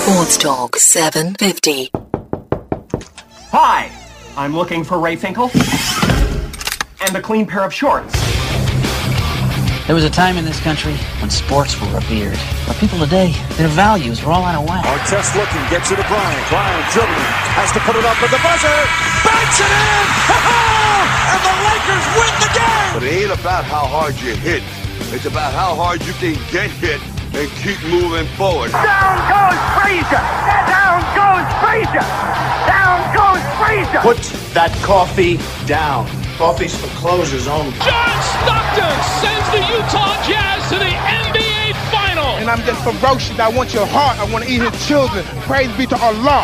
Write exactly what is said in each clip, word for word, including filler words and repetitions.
Sports Talk seven fifty. Hi, I'm looking for Ray Finkel and a clean pair of shorts. There was a time in this country when sports were revered. But people today, their values are all out of whack. Artest looking, gets it to Bryant. Bryant dribbling, has to put it up with the buzzer. Banks it in! And the Lakers win the game! But it ain't about how hard you hit. It's about how hard you can get hit and keep moving forward. Down goes Frazier! Down goes Frazier! Down goes Frazier! Put that coffee down. Coffee's for closers only. John Stockton sends the Utah Jazz to the N B A Final. And I'm just ferocious. I want your heart. I want to eat his children. Praise be to Allah.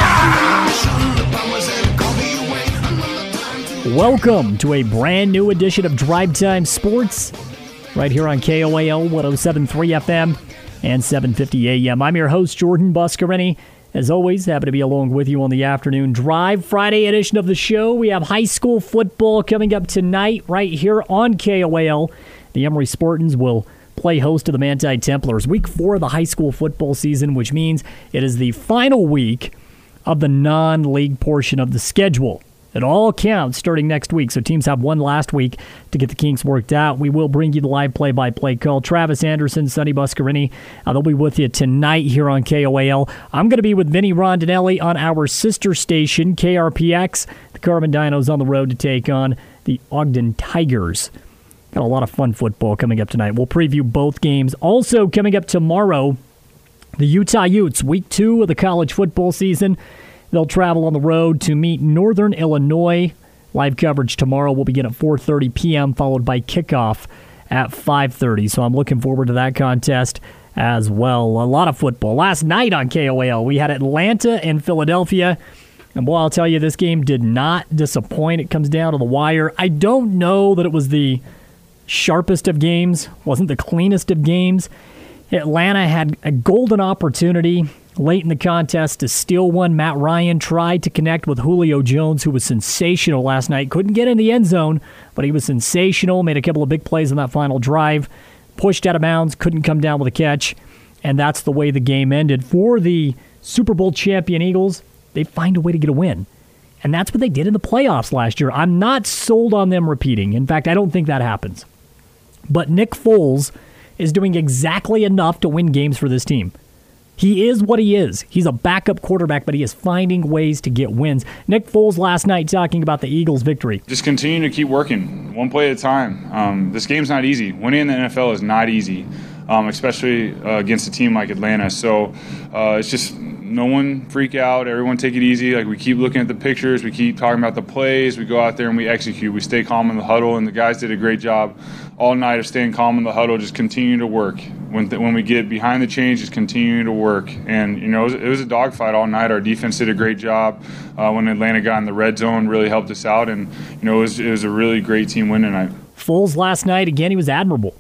Welcome to a brand new edition of Drive Time Sports, right here on K O A L one oh seven point three F M and seven fifty A M. I'm your host, Jordan Buscarini. As always, happy to be along with you on the afternoon drive. Friday edition of the show. We have high school football coming up tonight right here on K O A L. The Emory Spartans will play host to the Manti Templars. Week four of the high school football season, which means it is the final week of the non-league portion of the schedule. It all counts starting next week, so teams have one last week to get the kinks worked out. We will bring you the live play-by-play call. Travis Anderson, Sonny Buscarini, uh, they'll be with you tonight here on K O A L. I'm going to be with Vinny Rondinelli on our sister station, K R P X. The Carmen Dinos on the road to take on the Ogden Tigers. Got a lot of fun football coming up tonight. We'll preview both games. Also coming up tomorrow, the Utah Utes, week two of the college football season. They'll travel on the road to meet Northern Illinois. Live coverage tomorrow will begin at four thirty p.m., followed by kickoff at five thirty. So I'm looking forward to that contest as well. A lot of football. Last night on K O A L, we had Atlanta and Philadelphia. And boy, I'll tell you, this game did not disappoint. It comes down to the wire. I don't know that it was the sharpest of games, wasn't the cleanest of games. Atlanta had a golden opportunity late in the contest to steal one. Matt Ryan tried to connect with Julio Jones, who was sensational last night. Couldn't get in the end zone, but he was sensational. Made a couple of big plays on that final drive. Pushed out of bounds, couldn't come down with a catch. And that's the way the game ended. For the Super Bowl champion Eagles, they find a way to get a win. And that's what they did in the playoffs last year. I'm not sold on them repeating. In fact, I don't think that happens. But Nick Foles is doing exactly enough to win games for this team. He is what he is. He's a backup quarterback, but he is finding ways to get wins. Nick Foles last night talking about the Eagles' victory. Just continue to keep working, one play at a time. Um, this game's not easy. Winning in the N F L is not easy, um, especially uh, against a team like Atlanta. So uh, it's just no one freak out. Everyone take it easy. Like, we keep looking at the pictures. We keep talking about the plays. We go out there and we execute. We stay calm in the huddle, and the guys did a great job all night of staying calm in the huddle, just continue to work. When th- when we get behind the chains, just continue to work. And, you know, it was, it was a dogfight all night. Our defense did a great job. Uh, when Atlanta got in the red zone, really helped us out. And, you know, it was, it was a really great team win tonight. Foles last night, again, he was admirable.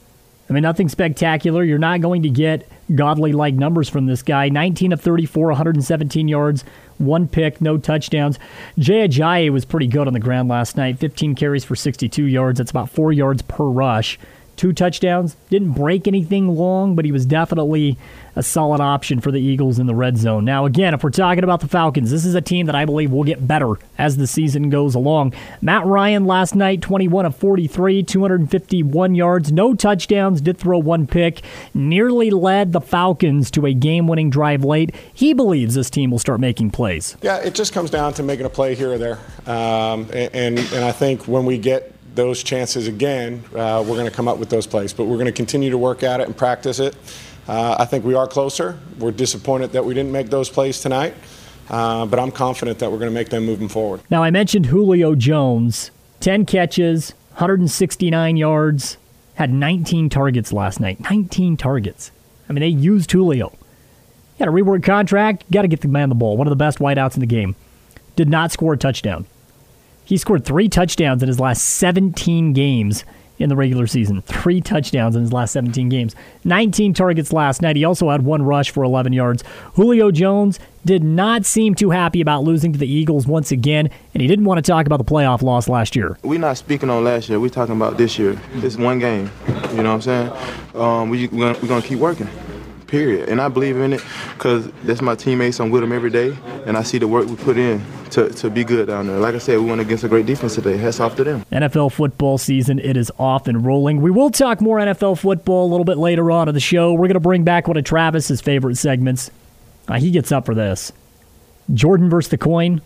I mean, nothing spectacular. You're not going to get godly-like numbers from this guy. nineteen of thirty-four, one hundred seventeen yards, one pick, no touchdowns. Jay Ajayi was pretty good on the ground last night. fifteen carries for sixty-two yards. That's about four yards per rush. Two touchdowns. Didn't break anything long, but he was definitely a solid option for the Eagles in the red zone. Now, again, if we're talking about the Falcons, this is a team that I believe will get better as the season goes along. Matt Ryan last night, twenty-one of forty-three, two hundred fifty-one yards, no touchdowns, did throw one pick, nearly led the Falcons to a game-winning drive late. He believes this team will start making plays. Yeah, it just comes down to making a play here or there. Um, and, and, and I think when we get those chances again, uh, we're going to come up with those plays. But we're going to continue to work at it and practice it. Uh, I think we are closer. We're disappointed that we didn't make those plays tonight. Uh, but I'm confident that we're going to make them moving forward. Now, I mentioned Julio Jones. ten catches, one hundred sixty-nine yards, had nineteen targets last night. nineteen targets. I mean, they used Julio. Got a reward contract, got to get the man the ball. One of the best wideouts in the game. Did not score a touchdown. He scored three touchdowns in his last seventeen games in the regular season. Three touchdowns in his last seventeen games. nineteen targets last night. He also had one rush for eleven yards. Julio Jones did not seem too happy about losing to the Eagles once again, and he didn't want to talk about the playoff loss last year. We're not speaking on last year. We're talking about this year. This one game. You know what I'm saying? Um, we, we're going to keep working. period. And I believe in it because that's my teammates. I'm with them every day, and I see the work we put in to, to be good down there. Like I said, we went against a great defense today. Hats off to them. N F L football season, it is off and rolling. We will talk more N F L football a little bit later on in the show. We're going to bring back one of Travis's favorite segments. Uh, he gets up for this. Jordan versus the coin.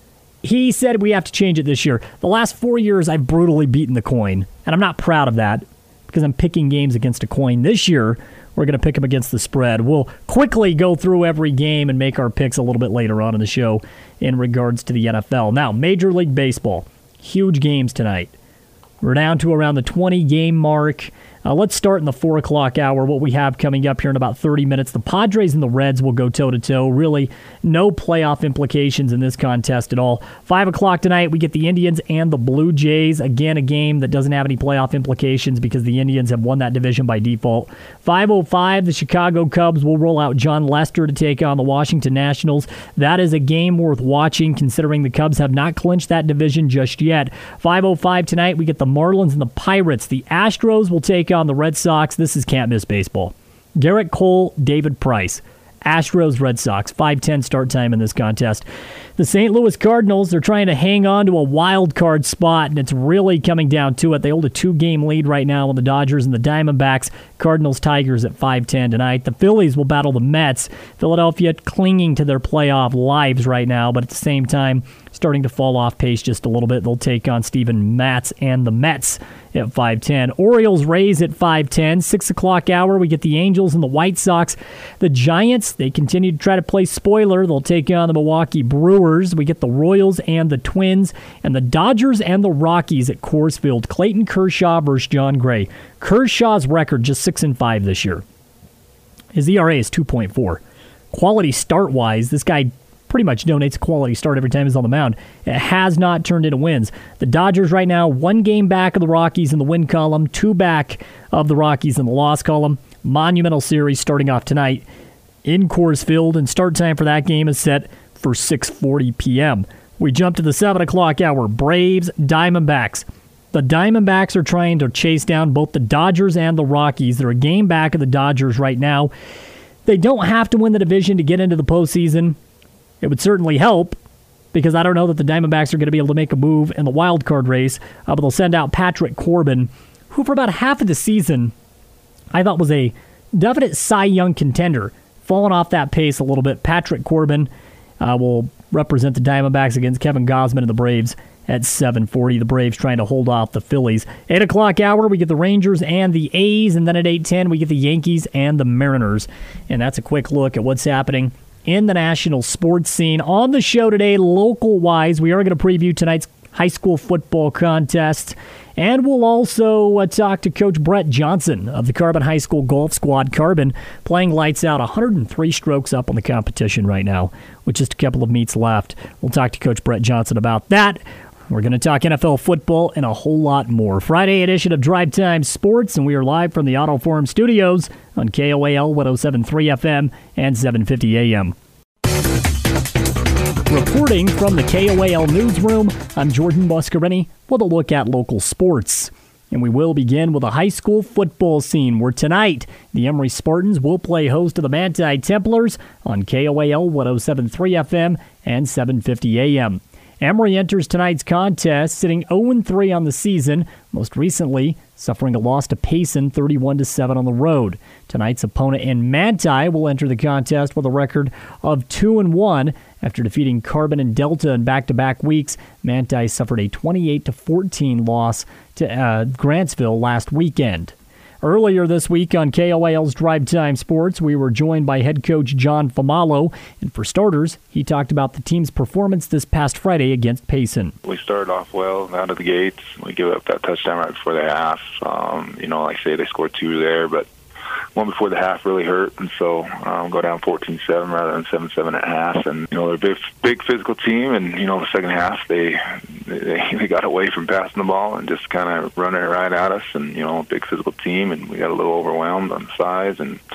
He said we have to change it this year. The last four years, I've brutally beaten the coin, and I'm not proud of that because I'm picking games against a coin. This year, we're going to pick them against the spread. We'll quickly go through every game and make our picks a little bit later on in the show in regards to the N F L. Now, Major League Baseball, huge games tonight. We're down to around the twenty-game mark. Uh, let's start in the four o'clock hour, what we have coming up here in about thirty minutes. The Padres and the Reds will go toe-to-toe. Really, no playoff implications in this contest at all. five o'clock tonight, we get the Indians and the Blue Jays. Again, a game that doesn't have any playoff implications because the Indians have won that division by default. five oh five, the Chicago Cubs will roll out John Lester to take on the Washington Nationals. That is a game worth watching considering the Cubs have not clinched that division just yet. five oh five tonight, we get the Marlins and the Pirates. The Astros will take on the Red Sox. This is can't miss baseball. Garrett Cole, David Price. Astros, Red Sox. five ten start time in this contest. The Saint Louis Cardinals, they're trying to hang on to a wild card spot, and it's really coming down to it. They hold a two-game lead right now on the Dodgers and the Diamondbacks. Cardinals, Tigers at five ten tonight. The Phillies will battle the Mets. Philadelphia clinging to their playoff lives right now, but at the same time, starting to fall off pace just a little bit. They'll take on Steven Matz and the Mets at five ten. Orioles, Rays at five ten. six o'clock hour, we get the Angels and the White Sox. The Giants, they continue to try to play spoiler. They'll take on the Milwaukee Brewers. We get the Royals and the Twins. And the Dodgers and the Rockies at Coors Field. Clayton Kershaw versus John Gray. Kershaw's record just six and five this year. His E R A is two point four. Quality start-wise, this guy pretty much donates a quality start every time he's on the mound. It has not turned into wins. The Dodgers right now, one game back of the Rockies in the win column, two back of the Rockies in the loss column. Monumental series starting off tonight in Coors Field, and start time for that game is set for six forty p.m. We jump to the seven o'clock hour. Braves, Diamondbacks. The Diamondbacks are trying to chase down both the Dodgers and the Rockies. They're a game back of the Dodgers right now. They don't have to win the division to get into the postseason. It would certainly help because I don't know that the Diamondbacks are going to be able to make a move in the wild card race, uh, but they'll send out Patrick Corbin, who for about half of the season I thought was a definite Cy Young contender. Falling off that pace a little bit. Patrick Corbin uh, will represent the Diamondbacks against Kevin Gausman and the Braves at seven forty. The Braves trying to hold off the Phillies. eight o'clock hour, we get the Rangers and the A's, and then at eight ten, we get the Yankees and the Mariners. And that's a quick look at what's happening in the national sports scene. On the show today, local-wise, we are going to preview tonight's high school football contest, and we'll also uh, talk to Coach Brett Johnson of the Carbon High School Golf Squad. Carbon playing lights out, one hundred three strokes up on the competition right now with just a couple of meets left. We'll talk to Coach Brett Johnson about that. We're going to talk N F L football and a whole lot more. Friday edition of Drive Time Sports, and we are live from the Auto Forum studios on K O A L one oh seven point three F M and seven fifty A M. Reporting from the K O A L newsroom, I'm Jordan Buscarini with a look at local sports. And we will begin with a high school football scene where tonight the Emory Spartans will play host to the Manti Templars on K O A L one oh seven point three F M and seven fifty A M. Emory enters tonight's contest sitting oh and three on the season, most recently suffering a loss to Payson thirty-one to seven on the road. Tonight's opponent in Manti will enter the contest with a record of two and one. After defeating Carbon and Delta in back-to-back weeks, Manti suffered a twenty-eight to fourteen loss to uh, Grantsville last weekend. Earlier this week on K O A L's Drive Time Sports, we were joined by head coach John Famalo, and for starters, he talked about the team's performance this past Friday against Payson. We started off well out of the gates. We gave up that touchdown right before the half. Um, you know, like I say, they scored two there, but one before the half really hurt, and so um, go down fourteen seven rather than seven seven at half. And you know, they're a big, big physical team, and you know, the second half they they, they got away from passing the ball and just kind of running it right at us. And you know, a big physical team, and we got a little overwhelmed on size and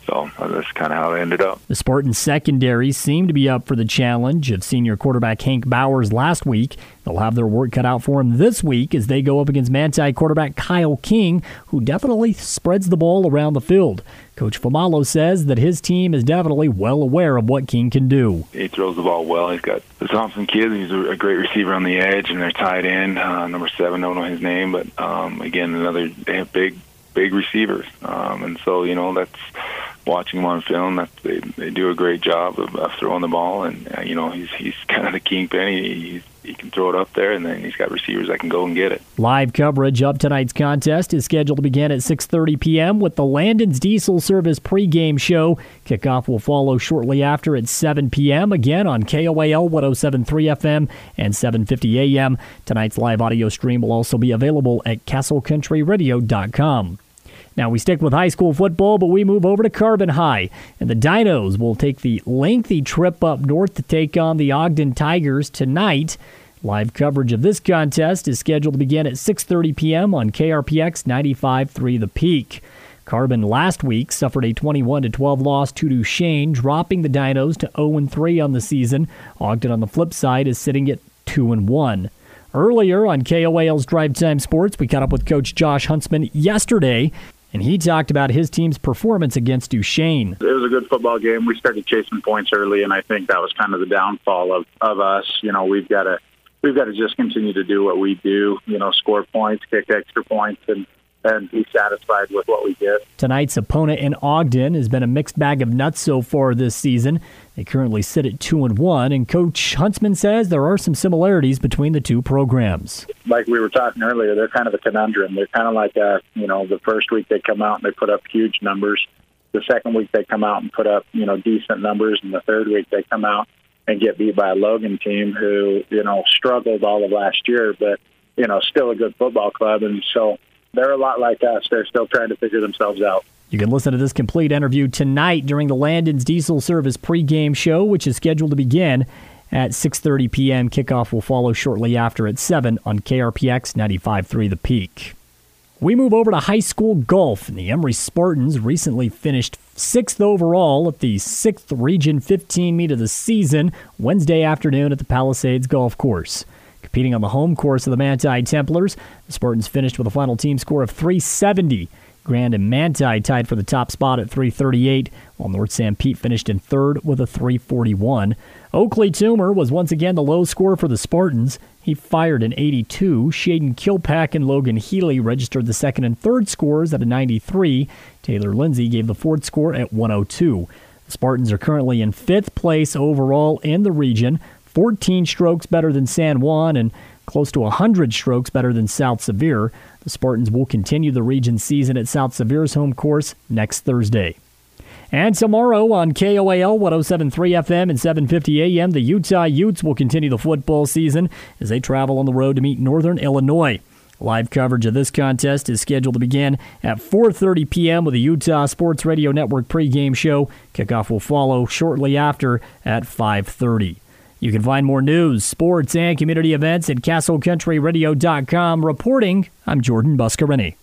So uh, that's kind of how it ended up. The Spartans secondary seemed to be up for the challenge of senior quarterback Hank Bowers last week. They'll have their work cut out for him this week as they go up against Manti quarterback Kyle King, who definitely spreads the ball around the field. Coach Famalo says that his team is definitely well aware of what King can do. He throws the ball well. He's got the Thompson kid. He's a great receiver on the edge, and they're tied in. Uh, number seven, don't know his name, but um, again, another they have big, big receivers. Um, and so, you know, that's watching them on film. That they they do a great job of, of throwing the ball, and uh, you know, he's he's kind of the kingpin. He, he's He can throw it up there, and then he's got receivers that can go and get it. Live coverage of tonight's contest is scheduled to begin at six thirty p.m. with the Landon's Diesel Service pregame show. Kickoff will follow shortly after at seven p.m. again on K O A L one oh seven point three F M and seven fifty A M. Tonight's live audio stream will also be available at castle country radio dot com. Now, we stick with high school football, but we move over to Carbon High. And the Dinos will take the lengthy trip up north to take on the Ogden Tigers tonight. Live coverage of this contest is scheduled to begin at six thirty p.m. on K R P X ninety-five point three The Peak. Carbon last week suffered a twenty-one to twelve loss to Duchesne, dropping the Dinos to oh and three on the season. Ogden, on the flip side, is sitting at two and one. Earlier on K O A L's Drive Time Sports, we caught up with Coach Josh Huntsman yesterday, and he talked about his team's performance against Duchesne. It was a good football game. We started chasing points early, and I think that was kind of the downfall of, of us. You know, we've got to we've got to just continue to do what we do. You know, score points, kick extra points, and and be satisfied with what we get. Tonight's opponent in Ogden has been a mixed bag of nuts so far this season. They currently sit at two and one, and Coach Huntsman says there are some similarities between the two programs. Like we were talking earlier, they're kind of a conundrum. They're kind of like, a, you know, the first week they come out and they put up huge numbers. The second week they come out and put up, you know, decent numbers, and the third week they come out and get beat by a Logan team who, you know, struggled all of last year, but, you know, still a good football club. And so they're a lot like us. They're still trying to figure themselves out. You can listen to this complete interview tonight during the Landon's Diesel Service pregame show, which is scheduled to begin at six thirty p.m. Kickoff will follow shortly after at seven on K R P X ninety-five point three The Peak. We move over to high school golf, and the Emory Spartans recently finished sixth overall at the sixth Region fifteen meet of the season Wednesday afternoon at the Palisades Golf Course. Competing on the home course of the Manti Templars, the Spartans finished with a final team score of three seventy. Grand and Manti tied for the top spot at three thirty-eight, while North Sanpete finished in third with a three forty-one. Oakley Toomer was once again the low scorer for the Spartans. He fired an eighty-two. Shaden Kilpack and Logan Healy registered the second and third scores at a ninety-three. Taylor Lindsay gave the fourth score at one oh two. The Spartans are currently in fifth place overall in the region, fourteen strokes better than San Juan and close to one hundred strokes better than South Sevier. The Spartans will continue the region season at South Sevier's home course next Thursday. And tomorrow on K O A L one oh seven point three F M and seven fifty A M, the Utah Utes will continue the football season as they travel on the road to meet Northern Illinois. Live coverage of this contest is scheduled to begin at four thirty p.m. with the Utah Sports Radio Network pregame show. Kickoff will follow shortly after at five thirty. You can find more news, sports, and community events at castle country radio dot com. Reporting, I'm Jordan Buscarini.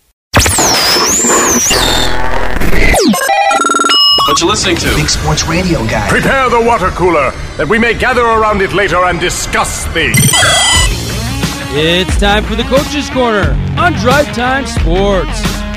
What you listening to? Big Sports Radio Guy. Prepare the water cooler, that we may gather around it later and discuss things. It's time for the Coach's Corner on Drive Time Sports.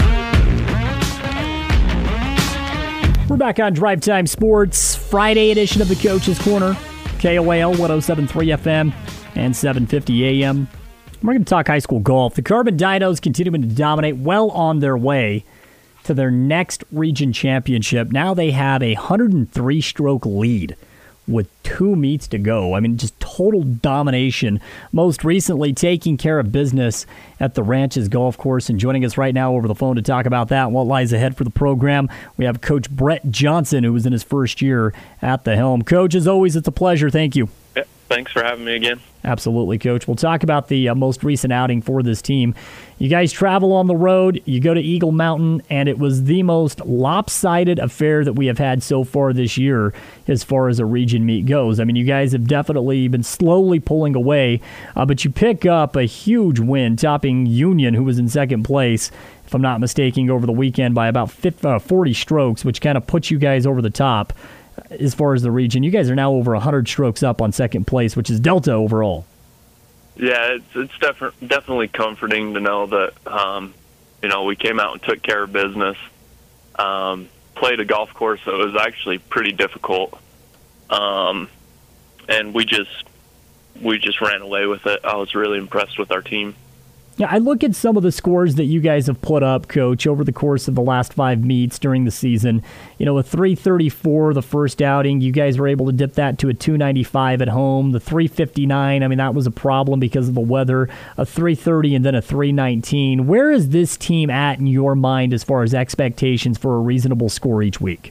We're back on Drive Time Sports, Friday edition of the Coach's Corner. K O A L one oh seven point three F M and seven fifty A M. We're going to talk high school golf. The Carbon Dinos continuing to dominate, well on their way to their next region championship. Now they have a one hundred three stroke lead with two meets to go. I mean, just total domination. Most recently taking care of business at the Ranches Golf Course. And joining us right now over the phone to talk about that and what lies ahead for the program, we have Coach Brett Johnson, who was in his first year at the helm. Coach, as always, it's a pleasure. Thank you. thanks for having me again. Absolutely, Coach. We'll talk about the uh, most recent outing for this team. You guys travel on the road, you go to Eagle Mountain, and it was the most lopsided affair that we have had so far this year as far as a region meet goes. I mean, you guys have definitely been slowly pulling away, uh, but you pick up a huge win, topping Union, who was in second place, if I'm not mistaken, over the weekend by about fifty, uh, forty strokes, which kind of puts you guys over the top. As far as the region, you guys are now over one hundred strokes up on second place, which is Delta overall. Yeah, it's it's def- definitely comforting to know that um, you know we came out and took care of business. Um, played a golf course that was actually pretty difficult, um, and we just we just ran away with it. I was really impressed with our team. Yeah, I look at some of the scores that you guys have put up, Coach, over the course of the last five meets during the season. You know, a three thirty-four the first outing. You guys were able to dip that to a two ninety-five at home. The three fifty-nine, I mean, that was a problem because of the weather. A three thirty and then a three nineteen. Where is this team at in your mind as far as expectations for a reasonable score each week?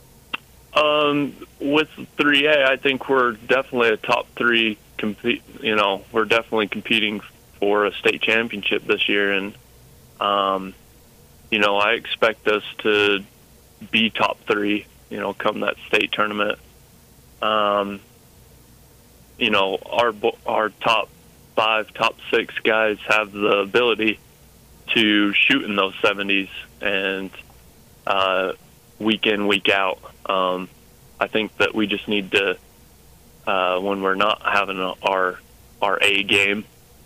Um, with three A, I think we're definitely a top three. Compete. You know, we're definitely competing for a state championship this year, and um, you know, I expect us to be top three, you know, come that state tournament. Um, you know, our our top five, top six guys have the ability to shoot in those seventies, and uh, week in, week out. Um, I think that we just need to, uh, when we're not having a, our our A game,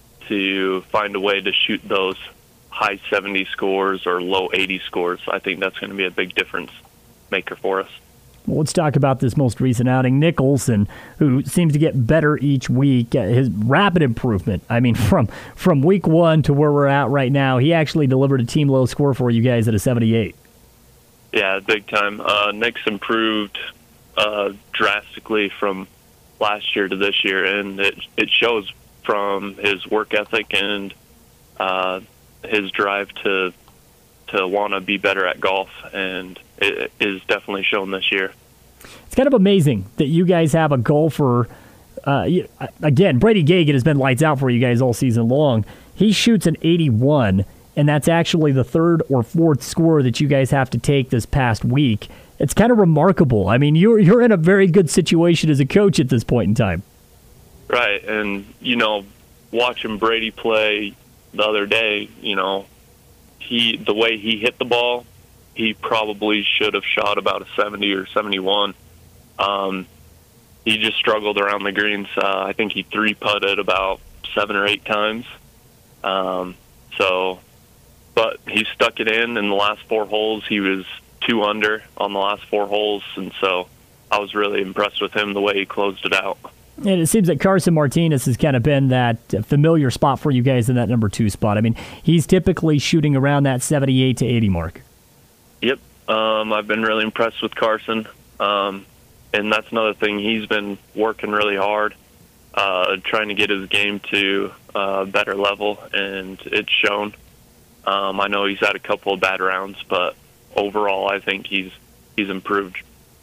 to find a way to shoot those high seventy scores or low eighty scores. I think that's going to be a big difference maker for us. Well, let's talk about this most recent outing. Nick Olson, who seems to get better each week, uh, his rapid improvement. I mean, from from week one to where we're at right now, he actually delivered a team low score for you guys at a seventy-eight. Yeah, big time. Uh, Nick's improved uh, drastically from last year to this year, and it it shows from his work ethic and uh, his drive to to want to be better at golf, and it is definitely shown this year. It's kind of amazing that you guys have a golfer. Uh, again, Brady Gagan has been lights out for you guys all season long. He shoots an eighty-one, and that's actually the third or fourth score that you guys have to take this past week. It's kind of remarkable. I mean, you're you're in a very good situation as a coach at this point in time. Right, and, you know, watching Brady play the other day, you know, he the way he hit the ball, he probably should have shot about a seventy or seventy-one. Um, he just struggled around the greens. Uh, I think he three-putted about seven or eight times. Um, so, but he stuck it in in the last four holes. He was two under on the last four holes, and so I was really impressed with him the way he closed it out. And it seems that Carson Martinez has kind of been that familiar spot for you guys in that number two spot. I mean, he's typically shooting around that seventy-eight to eighty mark. Yep. Um, I've been really impressed with Carson. Um, and that's another thing. He's been working really hard, uh, trying to get his game to a better level, and it's shown. Um, I know he's had a couple of bad rounds, but overall I think he's he's improved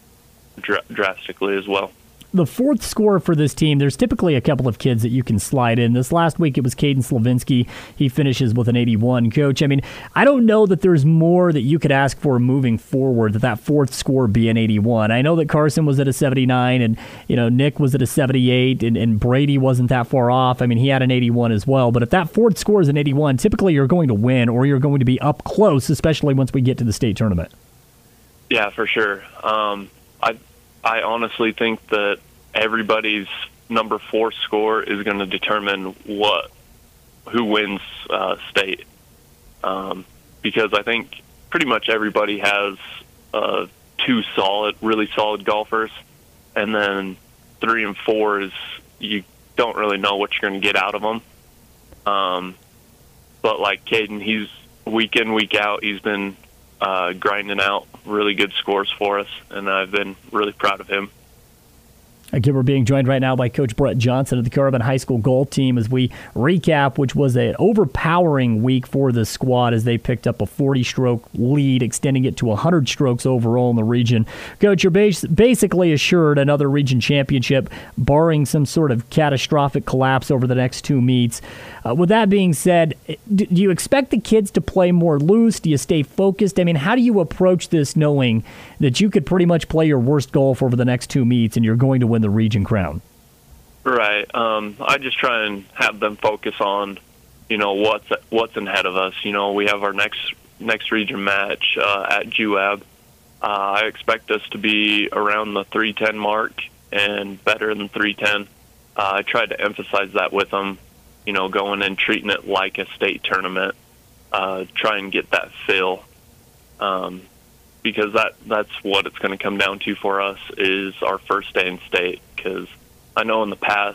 dr- drastically as well. The fourth scorer for this team, there's typically a couple of kids that you can slide in. This last week it was Caden Slavinsky. He finishes with an eighty-one. Coach, I mean, I don't know that there's more that you could ask for moving forward, that that fourth score be an eighty-one. I know that Carson was at a seventy-nine, and you know Nick was at a seventy-eight, and, and Brady wasn't that far off. I mean, he had an eighty-one as well. But if that fourth score is an eighty-one, typically you're going to win, or you're going to be up close, especially once we get to the state tournament. Yeah, for sure. Um, I I honestly think that everybody's number four score is going to determine what who wins uh, state, um, because I think pretty much everybody has uh, two solid, really solid golfers, and then three and four is you don't really know what you're going to get out of them. Um, but like Caden, he's week in, week out, he's been uh, grinding out really good scores for us, and I've been really proud of him. Again, we're being joined right now by Coach Brett Johnson of the Caravan High School golf team as we recap, which was an overpowering week for the squad as they picked up a forty-stroke lead, extending it to one hundred strokes overall in the region. Coach, you're bas- basically assured another region championship, barring some sort of catastrophic collapse over the next two meets. Uh, with that being said, do you expect the kids to play more loose? Do you stay focused? I mean, how do you approach this knowing that you could pretty much play your worst golf over the next two meets and you're going to win the region crown? Right. Um, I just try and have them focus on, you know, what's what's ahead of us. You know, we have our next next region match uh, at J U A B. Uh, I expect us to be around the three ten mark and better than three ten. Uh, I tried to emphasize that with them, you know, going and treating it like a state tournament, uh, try and get that feel. Um, because that that's what it's going to come down to for us is our first day in state. Because I know in the past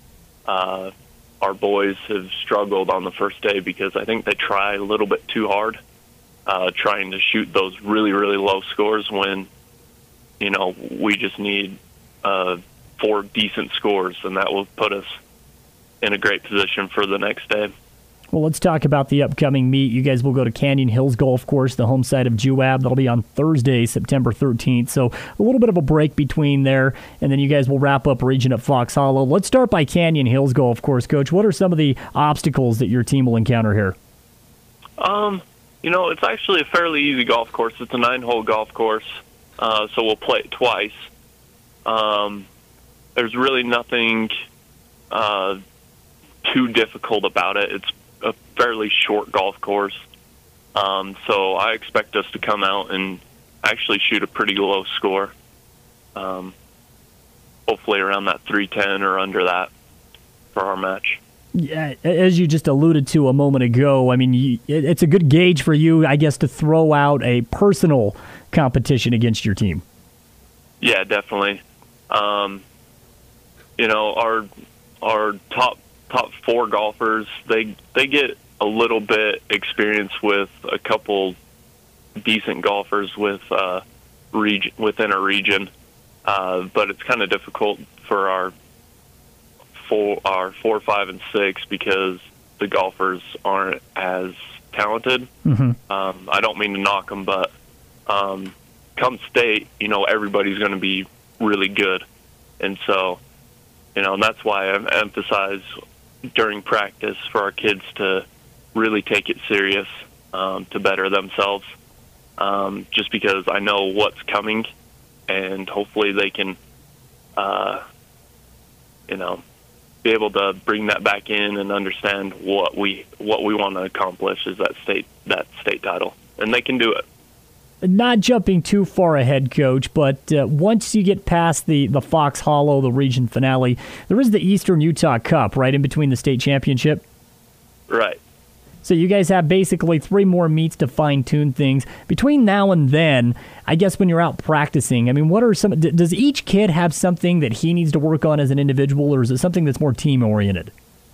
uh, our boys have struggled on the first day because I think they try a little bit too hard, uh, trying to shoot those really, really low scores when, you know, we just need uh, four decent scores, and that will put us in a great position for the next day. Well, let's talk about the upcoming meet. You guys will go to Canyon Hills Golf Course, the home site of J U A B. That'll be on Thursday, September thirteenth. So a little bit of a break between there, and then you guys will wrap up region at Fox Hollow. Let's start by Canyon Hills Golf Course, Coach. What are some of the obstacles that your team will encounter here? Um, you know, it's actually a fairly easy golf course. It's a nine-hole golf course, uh, so we'll play it twice. Um, there's really nothing uh, too difficult about it. It's a fairly short golf course. Um, so I expect us to come out and actually shoot a pretty low score. Um, hopefully around that three ten or under that for our match. Yeah, as you just alluded to a moment ago, I mean, you, it's a good gauge for you, I guess, to throw out a personal competition against your team. Yeah, definitely. Um, you know, our our top top four golfers, they they get a little bit experience with a couple decent golfers with uh, region within a region, uh, but it's kind of difficult for our four our four, five, and six because the golfers aren't as talented. Mm-hmm. Um, I don't mean to knock them, but um, come state, you know, everybody's going to be really good, and so you know, and that's why I emphasize during practice for our kids to really take it serious, um, to better themselves, um, just because I know what's coming, and hopefully they can, uh, you know, be able to bring that back in and understand what we what we want to accomplish is that state that state title, and they can do it. Not jumping too far ahead, Coach, but uh, once you get past the, the Fox Hollow, the region finale, there is the Eastern Utah Cup, right, in between the state championship? Right. So you guys have basically three more meets to fine-tune things. Between now and then, I guess when you're out practicing, I mean, what are some... Does each kid have something that he needs to work on as an individual, or is it something that's more team-oriented?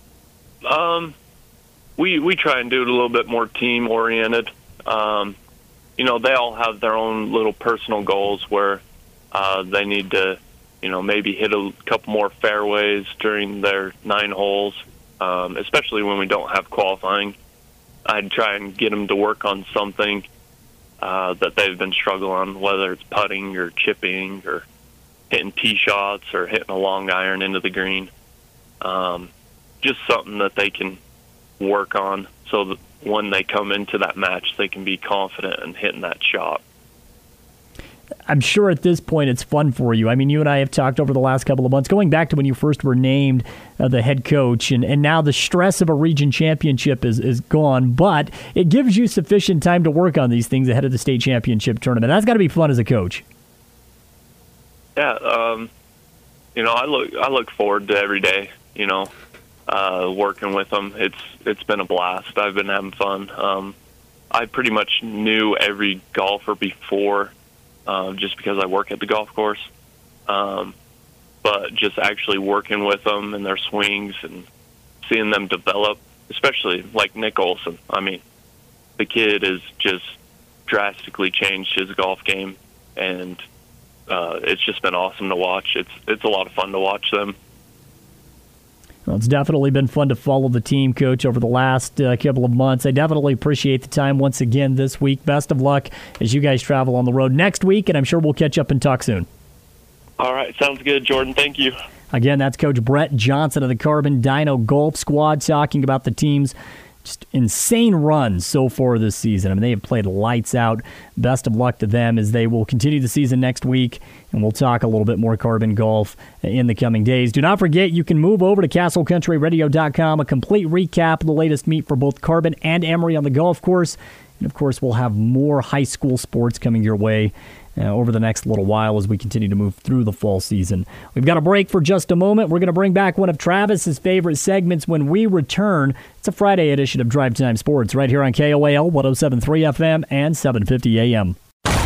Um, we, we try and do it a little bit more team-oriented. Um You know, they all have their own little personal goals where uh, they need to, you know, maybe hit a couple more fairways during their nine holes, um, especially when we don't have qualifying. I'd try and get them to work on something uh, that they've been struggling on, whether it's putting or chipping or hitting tee shots or hitting a long iron into the green. Um, just something that they can work on so that when they come into that match, they can be confident in hitting that shot. I'm sure at this point it's fun for you. I mean, you and I have talked over the last couple of months, going back to when you first were named uh, the head coach, and, and now the stress of a region championship is, is gone, but it gives you sufficient time to work on these things ahead of the state championship tournament. That's got to be fun as a coach. Yeah, um, you know, I look I look forward to every day, you know, uh, working with them. It's it's been a blast. I've been having fun. Um, I pretty much knew every golfer before, uh, just because I work at the golf course. Um, but just actually working with them and their swings and seeing them develop, especially like Nick Olson. I mean, the kid has just drastically changed his golf game, and uh, it's just been awesome to watch. It's it's a lot of fun to watch them. Well, it's definitely been fun to follow the team, Coach, over the last uh, couple of months. I definitely appreciate the time once again this week. Best of luck as you guys travel on the road next week, and I'm sure we'll catch up and talk soon. All right, sounds good, Jordan. Thank you. Again, that's Coach Brett Johnson of the Carbon Dino Golf Squad talking about the team's just insane runs so far this season. I mean, they have played lights out. Best of luck to them as they will continue the season next week, and we'll talk a little bit more Carbon Golf in the coming days. Do not forget, you can move over to Castle Country Radio dot com, a complete recap of the latest meet for both Carbon and Emory on the golf course. And, of course, we'll have more high school sports coming your way Uh, over the next little while as we continue to move through the fall season. We've got a break for just a moment. We're going to bring back one of Travis's favorite segments when we return. It's a Friday edition of Drive Time Sports right here on K O A L one oh seven point three F M and seven fifty A M.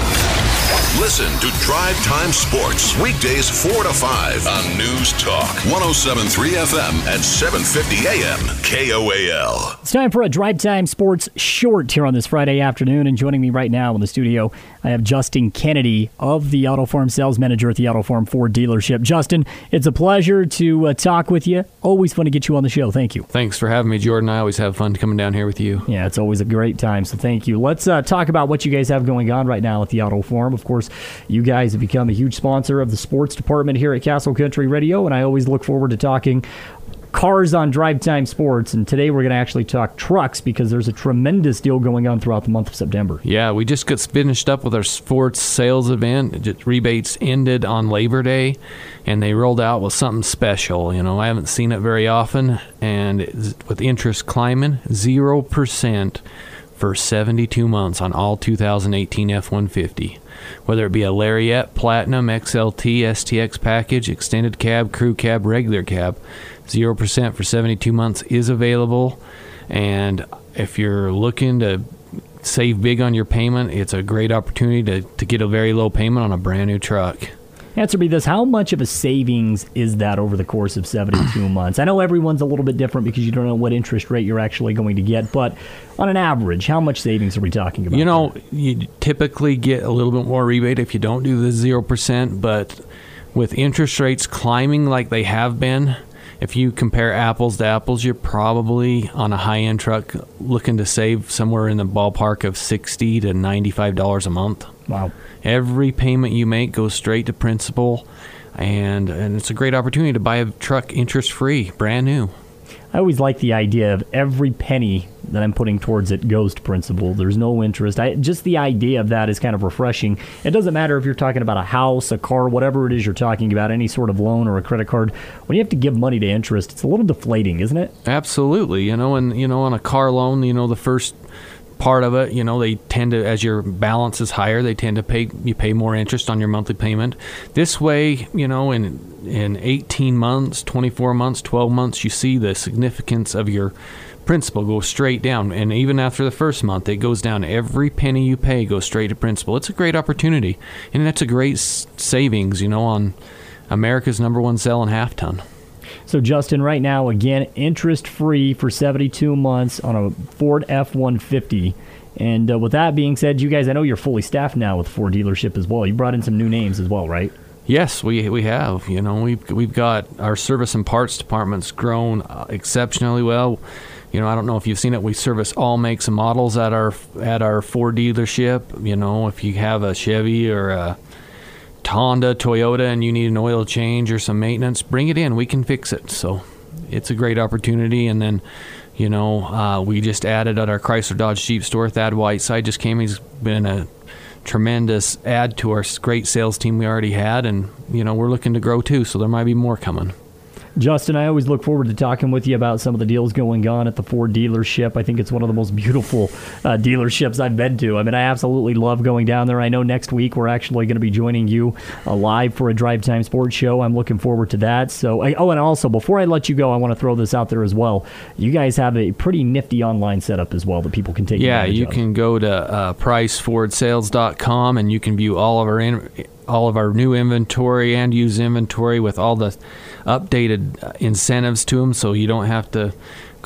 Listen to Drive Time Sports weekdays four to five on News Talk one oh seven point three F M and seven fifty A M K O A L. It's time for a Drive Time Sports short here on this Friday afternoon, and joining me right now in the studio, I have Justin Kennedy of the Auto Farm Sales Manager at the Auto Farm Ford dealership. Justin, it's a pleasure to uh, talk with you. Always fun to get you on the show. Thank you. Thanks for having me, Jordan. I always have fun coming down here with you. Yeah, it's always a great time, so thank you. Let's uh, talk about what you guys have going on right now at the Auto Farm. Of course, you guys have become a huge sponsor of the sports department here at Castle Country Radio, and I always look forward to talking cars on Drive Time Sports, and today we're going to actually talk trucks because there's a tremendous deal going on throughout the month of September. Yeah, we just got finished up with our sports sales event. Just rebates ended on Labor Day, and they rolled out with something special. You know, I haven't seen it very often, and with interest climbing, zero percent for seventy-two months on all two thousand eighteen F one fifty. Whether it be a Lariat, Platinum, X L T, S T X package, extended cab, crew cab, regular cab, zero percent for seventy-two months is available. And if you're looking to save big on your payment, it's a great opportunity to, to get a very low payment on a brand new truck. Answer me this, how much of a savings is that over the course of seventy-two months? I know everyone's a little bit different because you don't know what interest rate you're actually going to get, but on an average, how much savings are we talking about? You know, you typically get a little bit more rebate if you don't do the zero percent, but with interest rates climbing like they have been, if you compare apples to apples, you're probably on a high-end truck looking to save somewhere in the ballpark of sixty to ninety-five dollars a month. Wow. Every payment you make goes straight to principal, and, and it's a great opportunity to buy a truck interest-free, brand new. I always like the idea of every penny that I'm putting towards it goes to principal. There's no interest. I, just the idea of that is kind of refreshing. It doesn't matter if you're talking about a house, a car, whatever it is you're talking about, any sort of loan or a credit card. When you have to give money to interest, it's a little deflating, isn't it? Absolutely. You know, and you know, on a car loan, you know, the first part of it, you know, they tend to, as your balance is higher, they tend to pay, you pay more interest on your monthly payment. This way, you know, in in eighteen months, twenty-four months, twelve months, you see the significance of your principal go straight down. And even after the first month, it goes down. Every penny you pay goes straight to principal. It's a great opportunity. And that's a great s- savings, you know, on America's number one selling half ton. So, Justin, right now, again, interest-free for seventy-two months on a Ford F one fifty. And uh, with that being said, you guys, I know you're fully staffed now with Ford dealership as well. You brought in some new names as well, right? Yes, we we have. You know, we've we've got our service and parts department's grown uh, exceptionally well. You know, I don't know if you've seen it. We service all makes and models at our at our Ford dealership. You know, if you have a Chevy or a Honda, Toyota, and you need an oil change or some maintenance, bring it in. We can fix it. So it's a great opportunity. And then, you know, uh, we just added at our Chrysler Dodge Jeep store. Thad Whiteside just came. He's been a tremendous add to our great sales team we already had. And, you know, we're looking to grow too, so there might be more coming. Justin, I always look forward to talking with you about some of the deals going on at the Ford dealership. I think it's one of the most beautiful uh, dealerships I've been to. I mean, I absolutely love going down there. I know next week we're actually going to be joining you uh, live for a Drive Time Sports show. I'm looking forward to that. So, I, oh, and also, before I let you go, I want to throw this out there as well. You guys have a pretty nifty online setup as well that people can take yeah, advantage of. Yeah, you can go to uh, price ford sales dot com and you can view all of our in- all of our new inventory and used inventory with all the updated incentives to them, so you don't have to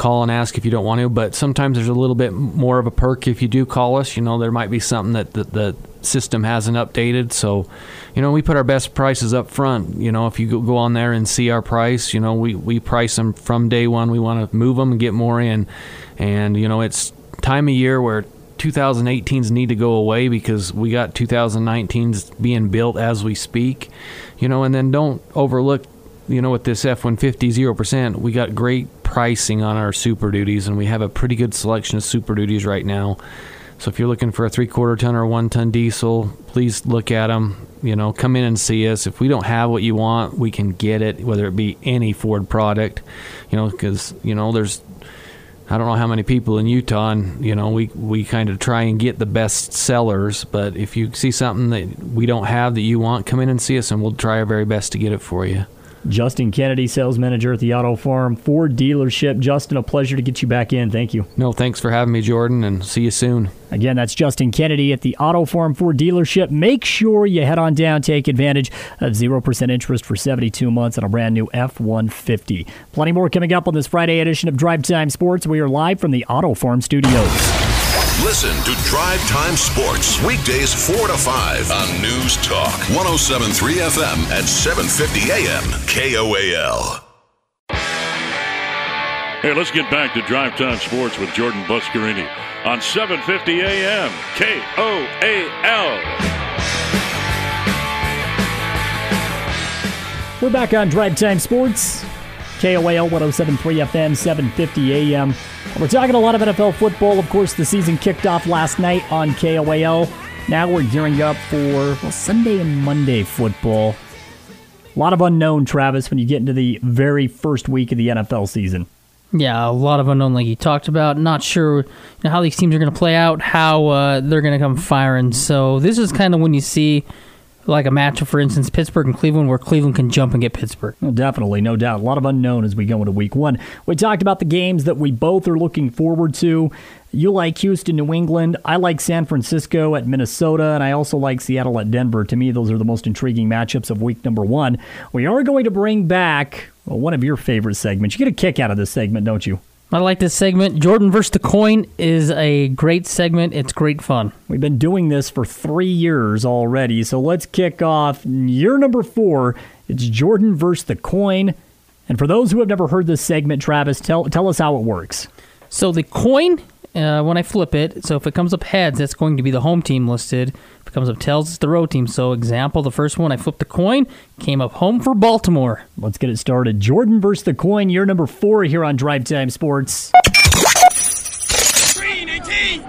call and ask if you don't want to, but sometimes there's a little bit more of a perk if you do call us. You know, there might be something that the, the system hasn't updated. So, you know, we put our best prices up front. You know, if you go on there and see our price, you know, we, we price them from day one. We want to move them and get more in. And, you know, it's time of year where two thousand eighteens need to go away because we got two thousand nineteens being built as we speak. You know, and then don't overlook, you know, with this F one fifty zero percent, we got great pricing on our Super Duties, and we have a pretty good selection of Super Duties right now. So if you're looking for a three-quarter ton or one-ton diesel, please look at them. You know, come in and see us. If we don't have what you want, we can get it, whether it be any Ford product. You know, because, you know, there's, I don't know how many people in Utah, and, you know, we, we kind of try and get the best sellers. But if you see something that we don't have that you want, come in and see us, and we'll try our very best to get it for you. Justin Kennedy, sales manager at the Auto Farm Ford dealership. Justin, a pleasure to get you back in. Thank you. No, thanks for having me, Jordan, and see you soon. Again, that's Justin Kennedy at the Auto Farm Ford dealership. Make sure you head on down, take advantage of zero percent interest for seventy-two months on a brand new F one fifty. Plenty more coming up on this Friday edition of Drive Time Sports. We are live from the Auto Farm studios. Listen to Drive Time Sports weekdays four to five on News Talk one oh seven point three F M at seven fifty A M K O A L. Hey, let's get back to Drive Time Sports with Jordan Buscarini on seven fifty A M K O A L. We're back on Drive Time Sports, K O A L one oh seven point three F M, seven fifty A M. We're talking a lot of N F L football. Of course, the season kicked off last night on K O A L. Now we're gearing up for, well, Sunday and Monday football. A lot of unknown, Travis, when you get into the very first week of the N F L season. Yeah, a lot of unknown, like you talked about. Not sure you know, how these teams are going to play out, how uh, they're going to come firing. So this is kind of when you see like a matchup, for instance, Pittsburgh and Cleveland, where Cleveland can jump and get Pittsburgh. Well, definitely, no doubt. A lot of unknown as we go into week one. We talked about the games that we both are looking forward to. You like Houston, New England. I like San Francisco at Minnesota, and I also like Seattle at Denver. To me, those are the most intriguing matchups of week number one. We are going to bring back, well, one of your favorite segments. You get a kick out of this segment, don't you? I like this segment. Jordan versus the Coin is a great segment. It's great fun. We've been doing this for three years already, so let's kick off year number four. It's Jordan versus the Coin. And for those who have never heard this segment, Travis, tell tell us how it works. So the coin, uh, when I flip it, so if it comes up heads, that's going to be the home team listed. If it comes up tails, it's the road team. So example, the first one, I flipped the coin, came up home for Baltimore. Let's get it started. Jordan versus the Coin, year number four here on Drive Time Sports. Green eighteen.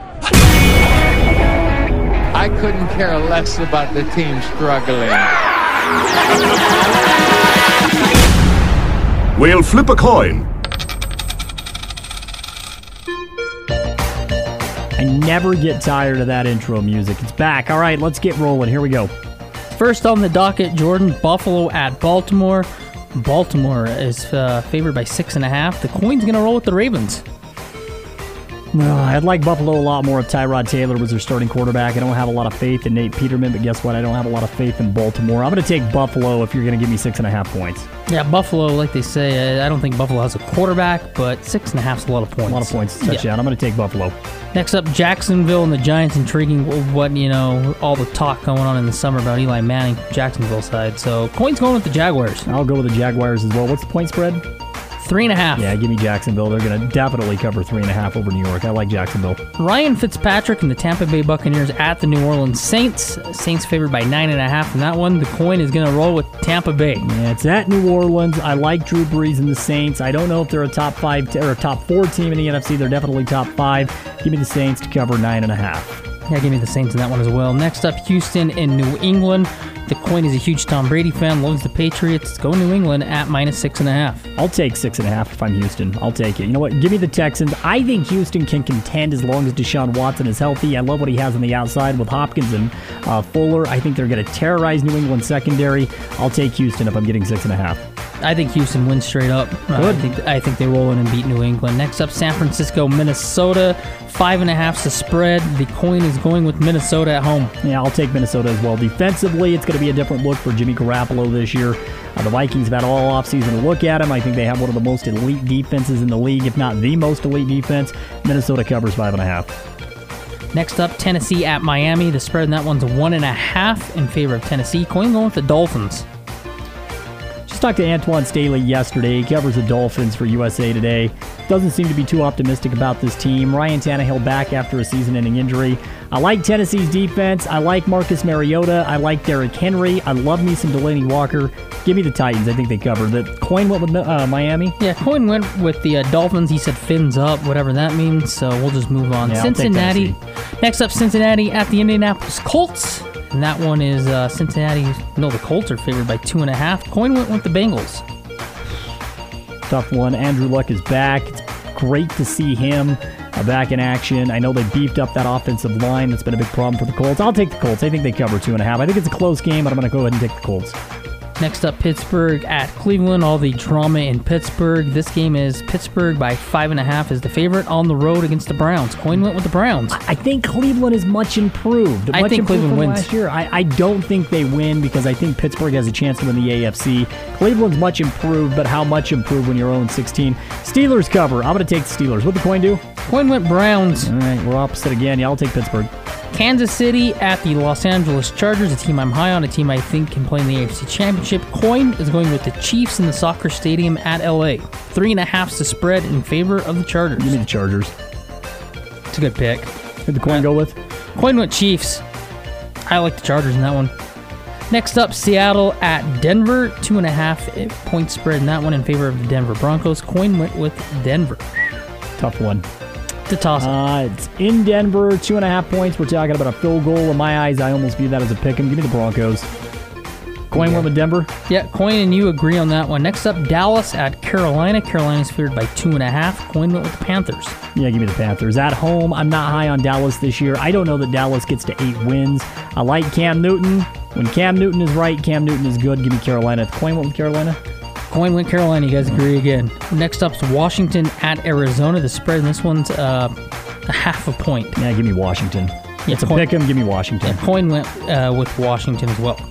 I couldn't care less about the team struggling. We'll flip a coin. I never get tired of that intro music. It's back. All right, let's get rolling. Here we go. First on the docket, Jordan, Buffalo at Baltimore. Baltimore is uh, favored by six and a half. The Coin's going to roll with the Ravens. No, I'd like Buffalo a lot more if Tyrod Taylor was their starting quarterback. I don't have a lot of faith in Nate Peterman, but guess what? I don't have a lot of faith in Baltimore. I'm going to take Buffalo if you're going to give me six and a half points. Yeah, Buffalo, like they say, I don't think Buffalo has a quarterback, but six and a half is a lot of points. A lot of points. Touchdown. Yeah. I'm going to take Buffalo. Next up, Jacksonville and the Giants. Intriguing what, you know, all the talk going on in the summer about Eli Manning, Jacksonville side. So, Coin's going with the Jaguars. I'll go with the Jaguars as well. What's the point spread? Three and a half. Yeah, give me Jacksonville. They're going to definitely cover three and a half over New York. I like Jacksonville. Ryan Fitzpatrick and the Tampa Bay Buccaneers at the New Orleans Saints. Saints favored by nine and a half in that one. The Coin is going to roll with Tampa Bay. Yeah, it's at New Orleans. I like Drew Brees and the Saints. I don't know if they're a top five t- or a top four team in the N F C. They're definitely top five. Give me the Saints to cover nine and a half. Yeah, give me the Saints in that one as well. Next up, Houston and New England. The Coin is a huge Tom Brady fan, loves the Patriots. Go New England at minus six and a half. I'll take six and a half if I'm Houston. I'll take it. You know what? Give me the Texans. I think Houston can contend as long as Deshaun Watson is healthy. I love what he has on the outside with Hopkins and uh, Fuller. I think they're going to terrorize New England secondary. I'll take Houston if I'm getting six and a half. I think Houston wins straight up. Uh, I think I think they roll in and beat New England. Next up, San Francisco, Minnesota. Five and a half's the spread. The coin is going with Minnesota at home. Yeah, I'll take Minnesota as well. Defensively, it's going to be a different look for Jimmy Garoppolo this year. Uh, the Vikings have had all offseason to look at him. I think they have one of the most elite defenses in the league, if not the most elite defense. Minnesota covers five and a half. Next up, Tennessee at Miami. The spread in that one's one and a half in favor of Tennessee. Coin going with the Dolphins. Talked to Antoine Staley yesterday. He covers the Dolphins for U S A Today. Doesn't seem to be too optimistic about this team. Ryan Tannehill back after a season-ending injury. I like Tennessee's defense. I like Marcus Mariota. I like Derrick Henry. I love me some Delaney Walker. Give me the Titans. I think they cover. The coin went with uh, Miami. Yeah, coin went with the uh, Dolphins. He said fins up, whatever that means. So we'll just move on. Yeah, Cincinnati. Next up, Cincinnati at the Indianapolis Colts. And that one is uh, Cincinnati. No, the Colts are favored by two and a half. Coin went with the Bengals. Tough one. Andrew Luck is back. It's great to see him uh, back in action. I know they beefed up that offensive line. That's been a big problem for the Colts. I'll take the Colts. I think they cover two and a half. I think it's a close game, but I'm going to go ahead and take the Colts. Next up, Pittsburgh at Cleveland. All the drama in Pittsburgh. This game is Pittsburgh by five and a half is the favorite on the road against the Browns. Coin went with the Browns. I think Cleveland is much improved. I much think improved Cleveland from wins. Last year. I, I don't think they win because I think Pittsburgh has a chance to win the A F C. Cleveland's much improved, but how much improved when you're oh and sixteen? Steelers cover. I'm going to take the Steelers. What'd the coin do? Coin went Browns. All right, we're opposite again. Yeah, I'll take Pittsburgh. Kansas City at the Los Angeles Chargers, a team I'm high on, a team I think can play in the A F C Championship. Coin is going with the Chiefs in the soccer stadium at L A. Three and a half's the spread in favor of the Chargers. Give me the Chargers. It's a good pick. Who'd the coin go with? Coin went Chiefs. I like the Chargers in that one. Next up, Seattle at Denver. Two and a half point spread in that one in favor of the Denver Broncos. Coin went with Denver. Tough one. To toss it. Uh, it's in Denver, two and a half points. We're talking about a field goal. In my eyes, I almost view that as a pick 'em. Give me the Broncos. Coin yeah. went with Denver? Yeah, Coin and you agree on that one. Next up, Dallas at Carolina. Carolina's favored by two and a half. Coin went with the Panthers. Yeah, give me the Panthers. At home, I'm not high on Dallas this year. I don't know that Dallas gets to eight wins. I like Cam Newton. When Cam Newton is right, Cam Newton is good. Give me Carolina. The coin went with Carolina? Coin went Carolina. You guys agree again. Next up is Washington at Arizona. The spread in this one's uh, a half a point. Yeah, give me Washington. Yeah, it's a coin, pick 'em. Give me Washington. Yeah, coin went uh, with Washington as well.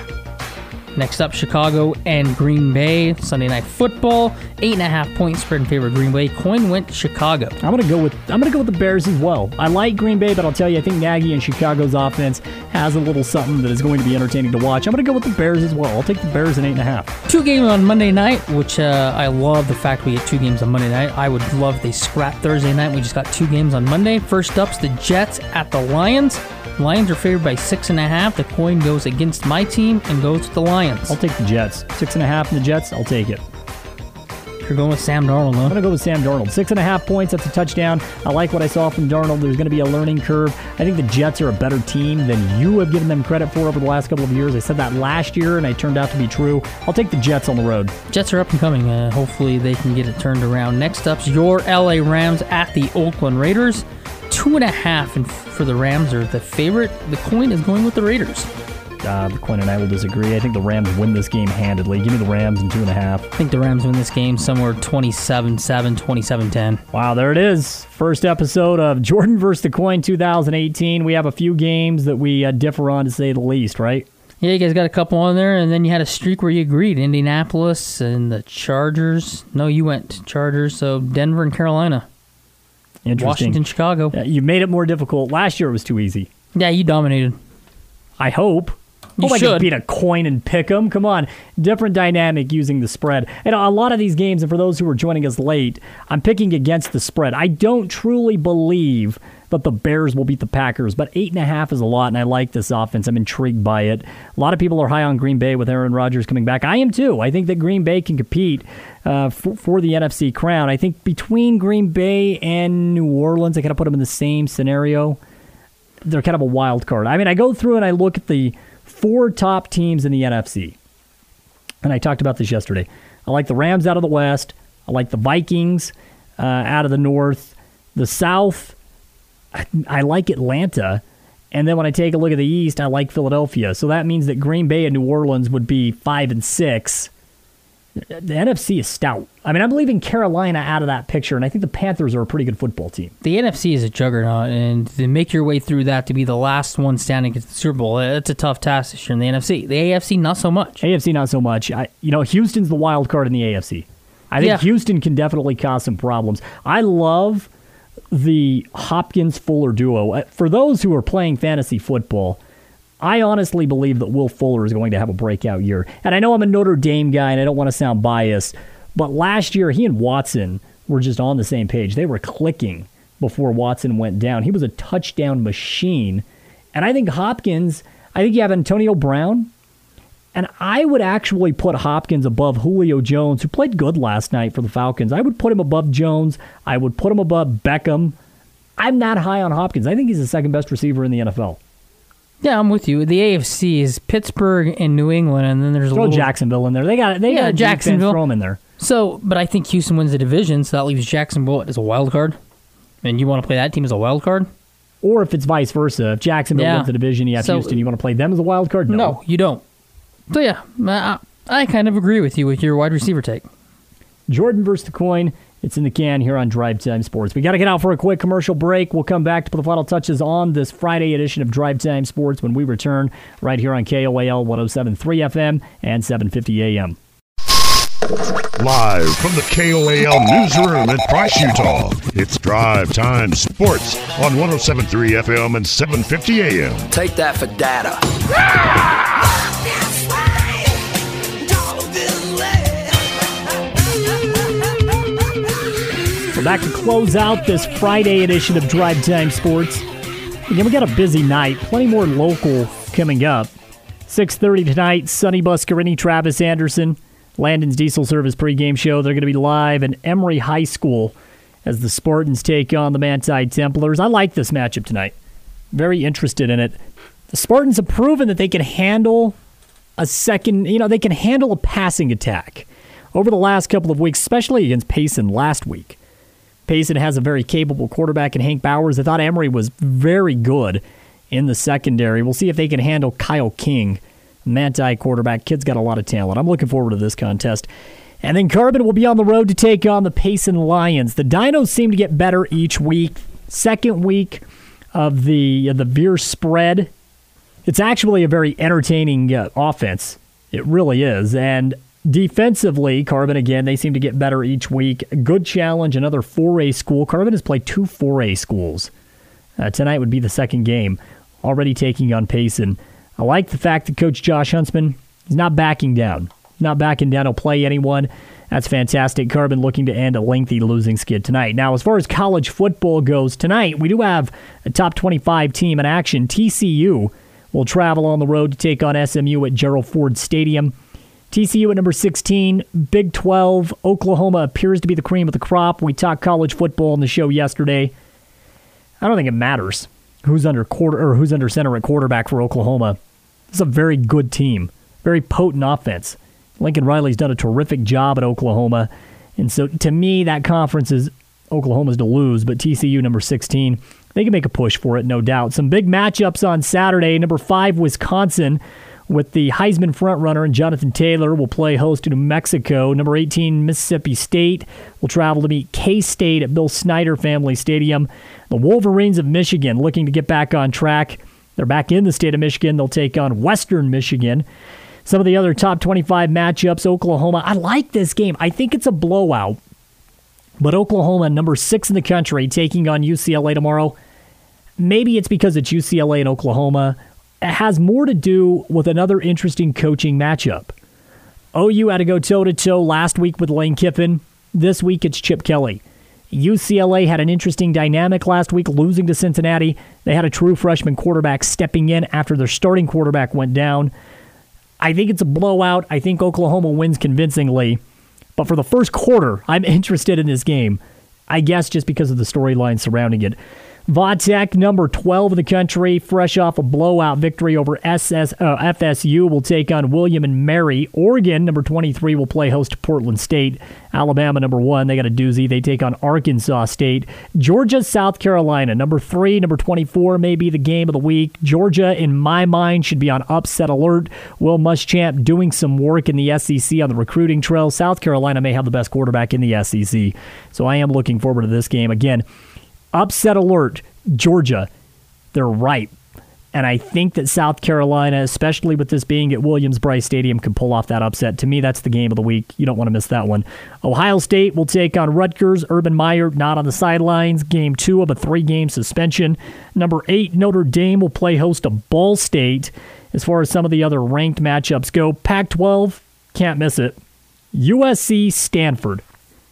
Next up, Chicago and Green Bay. Sunday Night Football. Eight and a half point spread in favor of Green Bay. Coin went Chicago. I'm gonna go with I'm gonna go with the Bears as well. I like Green Bay, but I'll tell you, I think Nagy and Chicago's offense has a little something that is going to be entertaining to watch. I'm gonna go with the Bears as well. I'll take the Bears in eight and a half. Two games on Monday night, which uh, I love the fact we get two games on Monday night. I would love if they scrap Thursday night. We just got two games on Monday. First up's the Jets at the Lions. Lions are favored by six and a half. The coin goes against my team and goes with the Lions. I'll take the Jets. Six and a half in the Jets. I'll take it. You're going with Sam Darnold, huh? I'm going to go with Sam Darnold. Six and a half points. That's a touchdown. I like what I saw from Darnold. There's going to be a learning curve. I think the Jets are a better team than you have given them credit for over the last couple of years. I said that last year, and it turned out to be true. I'll take the Jets on the road. Jets are up and coming. Uh, hopefully they can get it turned around. Next up's your L A Rams at the Oakland Raiders. Two and a half for the Rams are the favorite. The coin is going with the Raiders. Uh, the coin and I will disagree. I think the Rams win this game handedly. Give me the Rams in two and a half. I think the Rams win this game somewhere twenty-seven seven, twenty-seven ten. Wow, there it is. First episode of Jordan versus the Coin twenty eighteen. We have a few games that we uh, differ on, to say the least, right? Yeah, you guys got a couple on there, and then you had a streak where you agreed. Indianapolis and the Chargers. No, you went Chargers, so Denver and Carolina. Interesting. Washington, Chicago. Yeah, you made it more difficult. Last year it was too easy. Yeah, you dominated. I hope. You hope should. I could beat a coin and pick 'em. Come on. Different dynamic using the spread. And a lot of these games, and for those who are joining us late, I'm picking against the spread. I don't truly believe that the Bears will beat the Packers, but eight and a half is a lot, and I like this offense. I'm intrigued by it. A lot of people are high on Green Bay with Aaron Rodgers coming back. I am too. I think that Green Bay can compete uh, for, for the N F C crown. I think between Green Bay and New Orleans, I kind of put them in the same scenario. They're kind of a wild card. I mean, I go through and I look at the four top teams in the N F C. And I talked about this yesterday. I like the Rams out of the West. I like the Vikings uh, out of the North. The South, I, I like Atlanta. And then when I take a look at the East, I like Philadelphia. So that means that Green Bay and New Orleans would be five and six. The N F C is stout. I mean, I'm leaving Carolina out of that picture, and I think the Panthers are a pretty good football team. The N F C is a juggernaut, and to make your way through that to be the last one standing at the Super Bowl, it's a tough task this year in the N F C. The A F C, not so much. A F C, not so much. I, you know, Houston's the wild card in the A F C. I think Yeah. Houston can definitely cause some problems. I love the Hopkins-Fuller duo. For those who are playing fantasy football, I honestly believe that Will Fuller is going to have a breakout year. And I know I'm a Notre Dame guy, and I don't want to sound biased, but last year he and Watson were just on the same page. They were clicking before Watson went down. He was a touchdown machine. And I think Hopkins, I think you have Antonio Brown, and I would actually put Hopkins above Julio Jones, who played good last night for the Falcons. I would put him above Jones. I would put him above Beckham. I'm not high on Hopkins. I think he's the second best receiver in the N F L. Yeah, I'm with you. The A F C is Pittsburgh and New England, and then there's a Throw little Jacksonville in there. They got they yeah, got a Jacksonville. defense, throw them in there. So, but I think Houston wins the division, so that leaves Jacksonville as a wild card. And you want to play that team as a wild card? Or if it's vice versa, if Jacksonville Yeah. wins the division, you have So- Houston, you want to play them as a wild card? No. No, you don't. So yeah, I, I kind of agree with you with your wide receiver take. Jordan versus the coin. It's in the can here on Drive Time Sports. We got to get out for a quick commercial break. We'll come back to put the final touches on this Friday edition of Drive Time Sports when we return right here on K O A L one oh seven point three F M and seven fifty A M. Live from the K O A L newsroom in Price, Utah, it's Drive Time Sports on one oh seven point three F M and seven fifty A M. Take that for data. We're back to close out this Friday edition of Drive Time Sports. Again, we got a busy night. Plenty more local coming up. six thirty tonight, Sonny Buscarini, Travis Anderson, Landon's Diesel Service pregame show. They're going to be live in Emory High School as the Spartans take on the Manti Templars. I like this matchup tonight. Very interested in it. The Spartans have proven that they can handle a second, you know, they can handle a passing attack over the last couple of weeks, especially against Payson last week. Payson has a very capable quarterback in Hank Bowers. I thought Emory was very good in the secondary. We'll see if they can handle Kyle King, Manti quarterback. Kid's got a lot of talent. I'm looking forward to this contest. And then Carbon will be on the road to take on the Payson Lions. The Dinos seem to get better each week. Second week of the uh, the Veer spread. It's actually a very entertaining uh, offense. It really is. And defensively, Carbon, again, they seem to get better each week. Good challenge, another four A school. Carbon has played two four A schools. Uh, tonight would be the second game, already taking on Payson. I like the fact that Coach Josh Huntsman is not backing down. Not backing down. He'll play anyone. That's fantastic. Carbon looking to end a lengthy losing skid tonight. Now, as far as college football goes, tonight we do have a top twenty-five team in action. T C U will travel on the road to take on S M U at Gerald Ford Stadium. T C U at number sixteen, Big twelve. Oklahoma appears to be the cream of the crop. We talked college football on the show yesterday. I don't think it matters who's under quarter or who's under center at quarterback for Oklahoma. This is a very good team, very potent offense. Lincoln Riley's done a terrific job at Oklahoma, and so to me, that conference is Oklahoma's to lose. But T C U number sixteen, they can make a push for it, no doubt. Some big matchups on Saturday. Number five, Wisconsin, with the Heisman frontrunner and Jonathan Taylor, will play host to New Mexico. Number eighteen, Mississippi State, will travel to meet K-State at Bill Snyder Family Stadium. The Wolverines of Michigan, looking to get back on track. They're back in the state of Michigan. They'll take on Western Michigan. Some of the other top twenty-five matchups, Oklahoma. I like this game. I think it's a blowout. But Oklahoma, number six in the country, taking on U C L A tomorrow. Maybe it's because it's U C L A and Oklahoma. It has more to do with another interesting coaching matchup. O U had to go toe-to-toe last week with Lane Kiffin. This week it's Chip Kelly. U C L A had an interesting dynamic last week, losing to Cincinnati. They had a true freshman quarterback stepping in after their starting quarterback went down. I think it's a blowout. I think Oklahoma wins convincingly. But for the first quarter, I'm interested in this game. I guess just because of the storyline surrounding it. Vatech, number twelve in the country, fresh off a blowout victory over S S, uh, F S U, will take on William and Mary. Oregon, number twenty-three, will play host to Portland State. Alabama, number one, they got a doozy. They take on Arkansas State. Georgia, South Carolina, number three, number twenty-four, may be the game of the week. Georgia, in my mind, should be on upset alert. Will Muschamp doing some work in the S E C on the recruiting trail. South Carolina may have the best quarterback in the S E C. So I am looking forward to this game. Again, upset alert, Georgia. They're ripe. And I think that South Carolina, especially with this being at Williams-Brice Stadium, can pull off that upset. To me, that's the game of the week. You don't want to miss that one. Ohio State will take on Rutgers. Urban Meyer not on the sidelines. Game two of a three-game suspension. Number eight, Notre Dame will play host to Ball State. As far as some of the other ranked matchups go, Pac twelve, can't miss it. U S C, Stanford.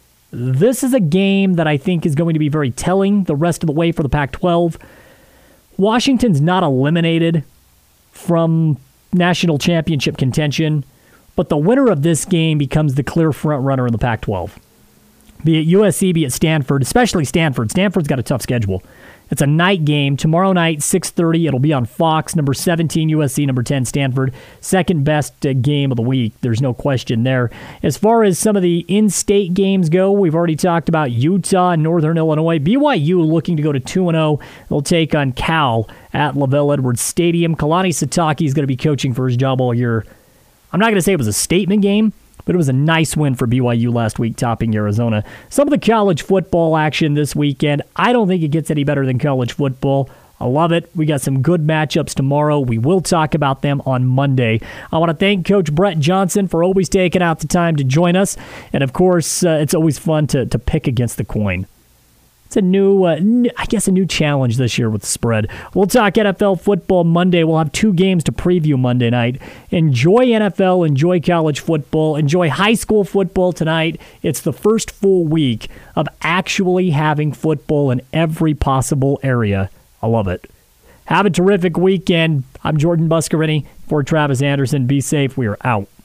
This is a game that I think is going to be very telling the rest of the way for the Pac twelve. Washington's not eliminated from national championship contention, but the winner of this game becomes the clear front runner in the Pac twelve. Be it U S C, be it Stanford, especially Stanford. Stanford's got a tough schedule. It's a night game. Tomorrow night, six thirty. It'll be on Fox. Number seventeen, U S C. Number ten, Stanford. Second best uh, game of the week. There's no question there. As far as some of the in-state games go, we've already talked about Utah and Northern Illinois. B Y U looking to go to two and oh. They'll take on Cal at LaVell Edwards Stadium. Kalani Sitake is going to be coaching for his job all year. I'm not going to say it was a statement game, but it was a nice win for B Y U last week, topping Arizona. Some of the college football action this weekend, I don't think it gets any better than college football. I love it. We got some good matchups tomorrow. We will talk about them on Monday. I want to thank Coach Brett Johnson for always taking out the time to join us. And, of course, uh, it's always fun to, to pick against the coin. It's a new, uh, new, I guess, a new challenge this year with the spread. We'll talk N F L football Monday. We'll have two games to preview Monday night. Enjoy N F L, enjoy college football, enjoy high school football tonight. It's the first full week of actually having football in every possible area. I love it. Have a terrific weekend. I'm Jordan Buscarini for Travis Anderson. Be safe. We are out.